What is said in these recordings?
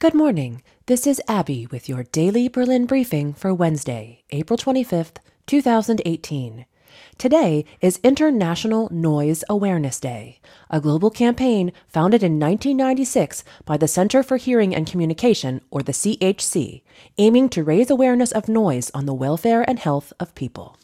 Good morning. This is Abby with your daily Berlin briefing for Wednesday, April 25th, 2018. Today is International Noise Awareness Day, a global campaign founded in 1996 by the Center for Hearing and Communication, or the CHC, aiming to raise awareness of noise on the welfare and health of people.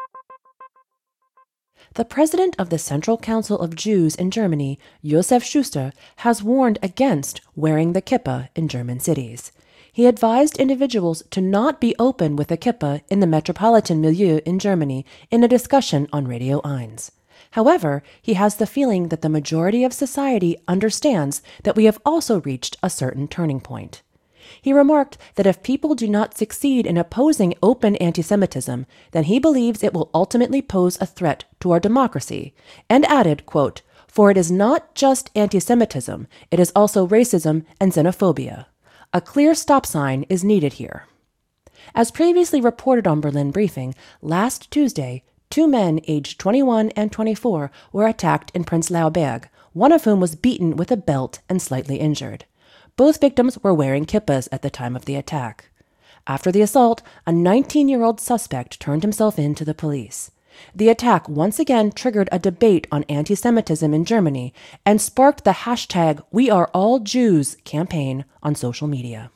The president of the Central Council of Jews in Germany, Josef Schuster, has warned against wearing the kippah in German cities. He advised individuals to not be open with a kippah in the metropolitan milieu in Germany in a discussion on Radio 1. However, he has the feeling that the majority of society understands that we have also reached a certain turning point. He remarked that if people do not succeed in opposing open anti-Semitism, then he believes it will ultimately pose a threat to our democracy, and added, quote, "For it is not just anti-Semitism, it is also racism and xenophobia. A clear stop sign is needed here." As previously reported on Berlin Briefing, last Tuesday, 2 men aged 21 and 24 were attacked in Prenzlauer Berg, one of whom was beaten with a belt and slightly injured. Both victims were wearing kippahs at the time of the attack. After the assault, a 19-year-old suspect turned himself in to the police. The attack once again triggered a debate on anti-Semitism in Germany and sparked the hashtag #WeAreAllJews campaign on social media.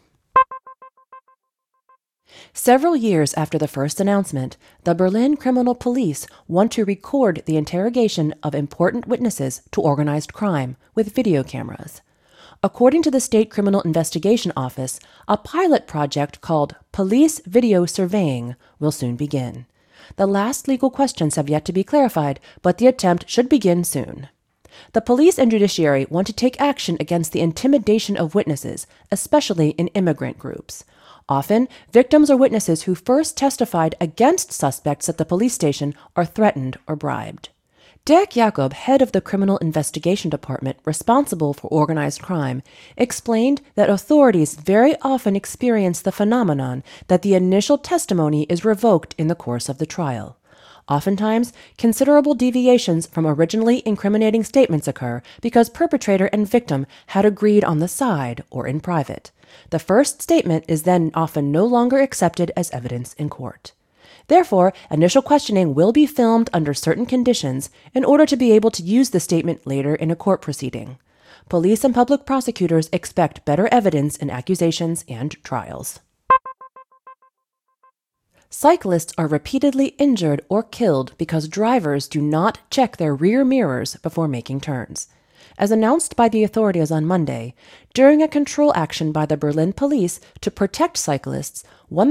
Several years after the first announcement, the Berlin Criminal Police want to record the interrogation of important witnesses to organized crime with video cameras. According to the State Criminal Investigation Office, a pilot project called Police Video Surveying will soon begin. The last legal questions have yet to be clarified, but the attempt should begin soon. The police and judiciary want to take action against the intimidation of witnesses, especially in immigrant groups. Often, victims or witnesses who first testified against suspects at the police station are threatened or bribed. Dirk Jacob, head of the Criminal Investigation Department responsible for organized crime, explained that authorities very often experience the phenomenon that the initial testimony is revoked in the course of the trial. Oftentimes, considerable deviations from originally incriminating statements occur because perpetrator and victim had agreed on the side or in private. The first statement is then often no longer accepted as evidence in court. Therefore, initial questioning will be filmed under certain conditions in order to be able to use the statement later in a court proceeding. Police and public prosecutors expect better evidence in accusations and trials. Cyclists are repeatedly injured or killed because drivers do not check their rear mirrors before making turns. As announced by the authorities on Monday, during a control action by the Berlin police to protect cyclists,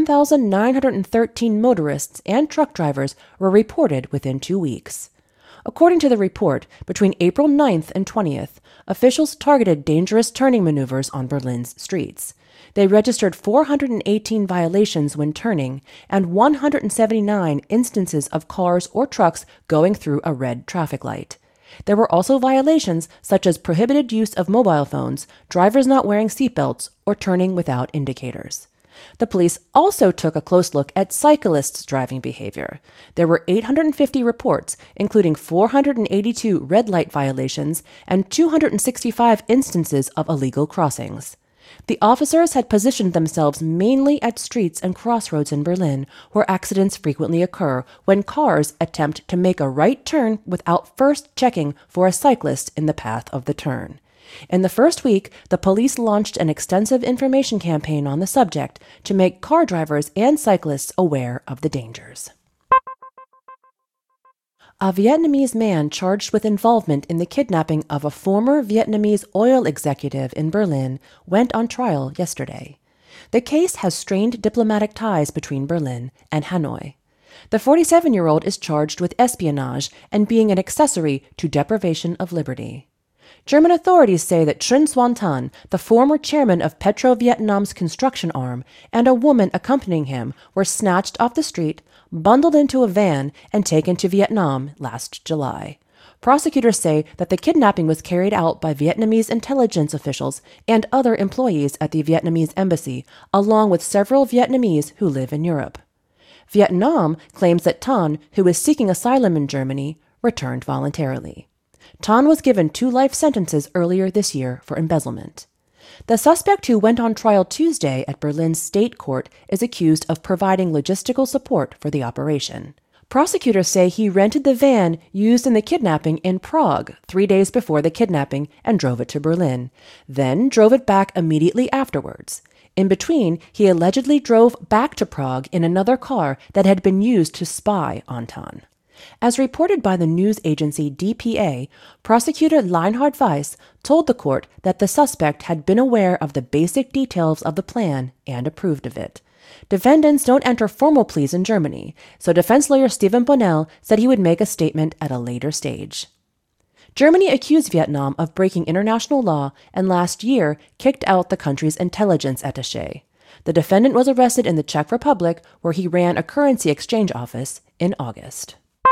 1,913 motorists and truck drivers were reported within 2 weeks. According to the report, between April 9th and 20th, officials targeted dangerous turning maneuvers on Berlin's streets. They registered 418 violations when turning and 179 instances of cars or trucks going through a red traffic light. There were also violations such as prohibited use of mobile phones, drivers not wearing seatbelts, or turning without indicators. The police also took a close look at cyclists' driving behavior. There were 850 reports, including 482 red light violations and 265 instances of illegal crossings. The officers had positioned themselves mainly at streets and crossroads in Berlin, where accidents frequently occur when cars attempt to make a right turn without first checking for a cyclist in the path of the turn. In the first week, the police launched an extensive information campaign on the subject to make car drivers and cyclists aware of the dangers. A Vietnamese man charged with involvement in the kidnapping of a former Vietnamese oil executive in Berlin went on trial yesterday. The case has strained diplomatic ties between Berlin and Hanoi. The 47-year-old is charged with espionage and being an accessory to deprivation of liberty. German authorities say that Truong Xuan Thanh, the former chairman of Petro-Vietnam's construction arm, and a woman accompanying him were snatched off the street, bundled into a van, and taken to Vietnam last July. Prosecutors say that the kidnapping was carried out by Vietnamese intelligence officials and other employees at the Vietnamese embassy, along with several Vietnamese who live in Europe. Vietnam claims that Thanh, who is seeking asylum in Germany, returned voluntarily. Thanh was given 2 life sentences earlier this year for embezzlement. The suspect who went on trial Tuesday at Berlin's state court is accused of providing logistical support for the operation. Prosecutors say he rented the van used in the kidnapping in Prague 3 days before the kidnapping and drove it to Berlin, then drove it back immediately afterwards. In between, he allegedly drove back to Prague in another car that had been used to spy on Tan. As reported by the news agency dpa, prosecutor Leinhard Weiss told the court that the suspect had been aware of the basic details of the plan and approved of it. Defendants don't enter formal pleas in Germany, so defense lawyer Stephen Bonnell said he would make a statement at a later stage. Germany accused Vietnam of breaking international law and last year kicked out the country's intelligence attaché. The defendant was arrested in the Czech Republic, where he ran a currency exchange office, in August.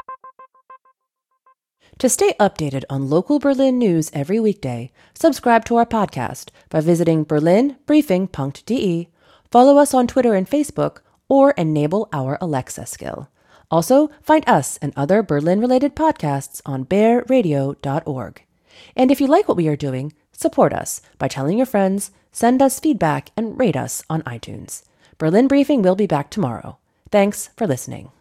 To stay updated on local Berlin news every weekday, subscribe to our podcast by visiting berlinbriefing.de, follow us on Twitter and Facebook, or enable our Alexa skill. Also, find us and other Berlin-related podcasts on bearradio.org. And if you like what we are doing, support us by telling your friends, send us feedback, and rate us on iTunes. Berlin Briefing will be back tomorrow. Thanks for listening.